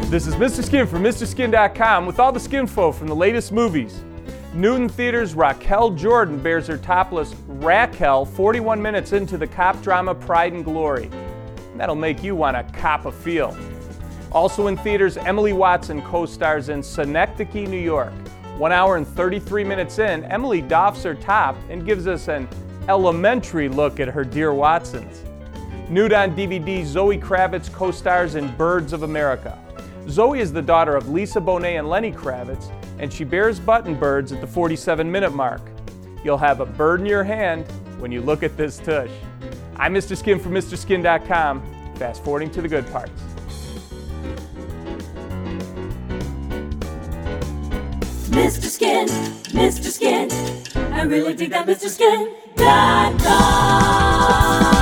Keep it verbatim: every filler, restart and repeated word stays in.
This is Mister Skin from Mister Skin dot com with all the skinfo from the latest movies. New in theaters, Raquel Jordan bears her topless Raquel forty-one minutes into the cop drama Pride and Glory. That'll make you want to cop a feel. Also in theaters, Emily Watson co-stars in Synecdoche, New York. One hour and thirty-three minutes in, Emily doffs her top and gives us an elementary look at her dear Watsons. Nude on D V D, Zoe Kravitz co-stars in Birds of America. Zoe is the daughter of Lisa Bonet and Lenny Kravitz, and she bears button birds at the forty-seven minute mark. You'll have a bird in your hand when you look at this tush. I'm Mister Skin from Mister Skin dot com, fast forwarding to the good parts. Mister Skin, Mister Skin, I really dig that Mister Skin dot com.